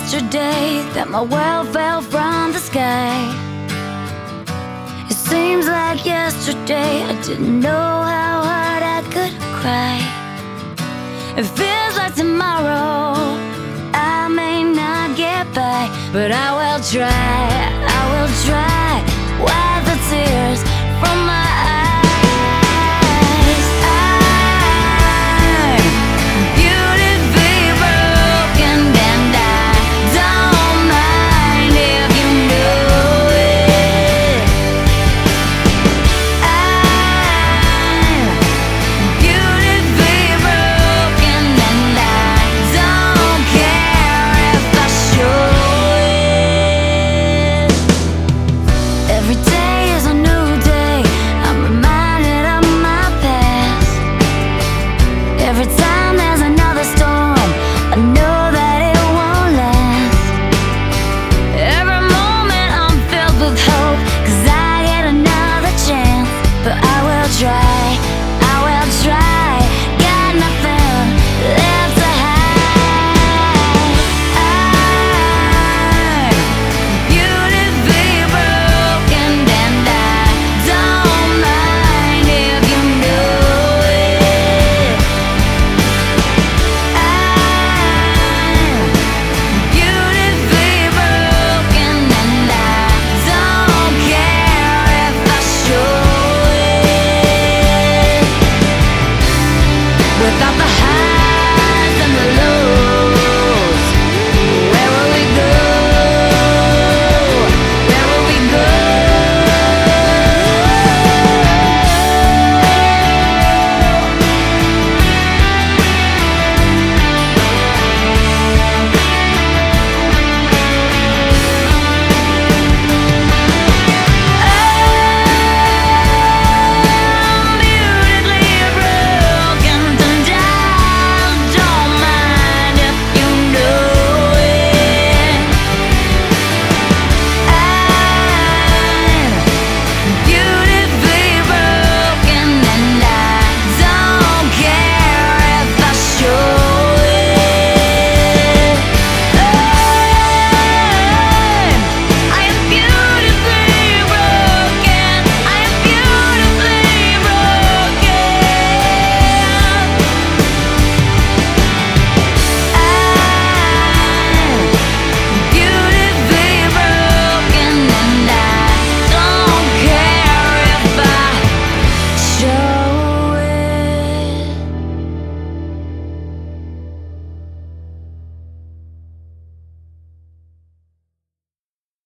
yesterday that my world fell from the sky. It seems like yesterday I didn't know how hard I could cry. It feels like tomorrow I may not get by, but I will try, I will try. Wipe the tears from my eyes.